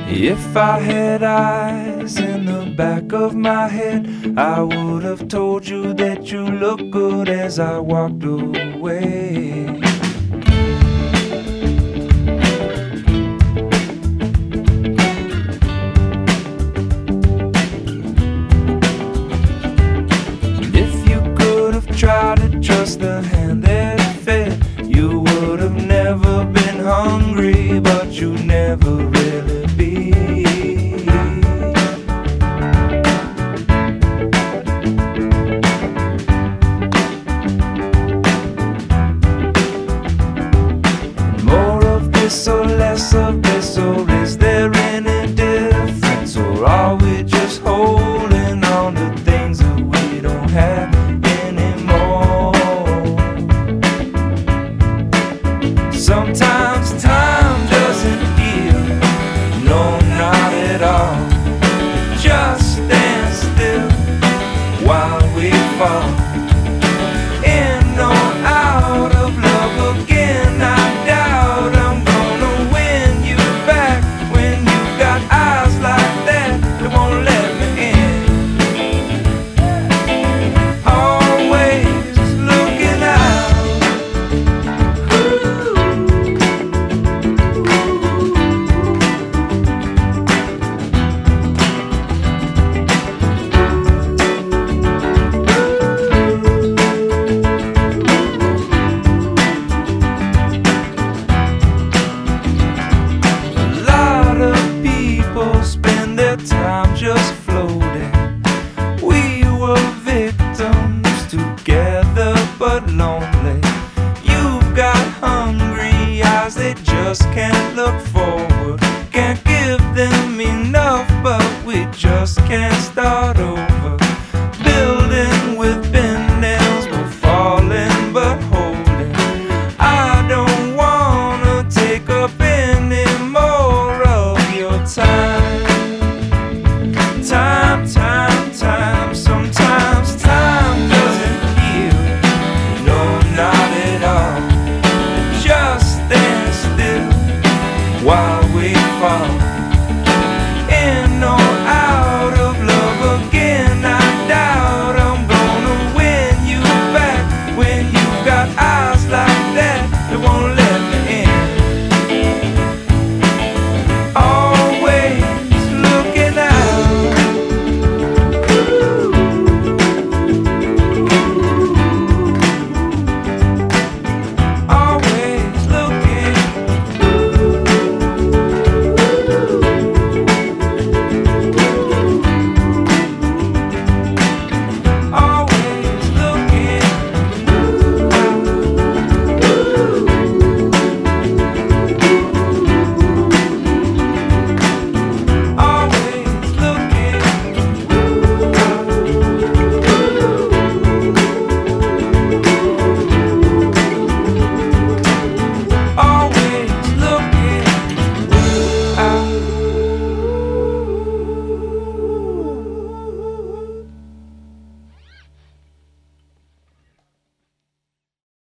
If I had eyes in the back of my head, I would have told you that you look good as I walked away. If you could have tried to trust the hand that fed, you would have never been hungry, but you never really be. More of this or less of this, or is there any difference? Or are we just holding on to things that we don't have anymore? Sometimes time doesn't heal, no, not at all. Just stand still while we fall in or out of love again. I doubt I'm gonna win you back when you got eyes like that that won't let me in. Always looking out. Spend their time just floating. We were victims together but lonely. You've got hungry eyes, they just can't look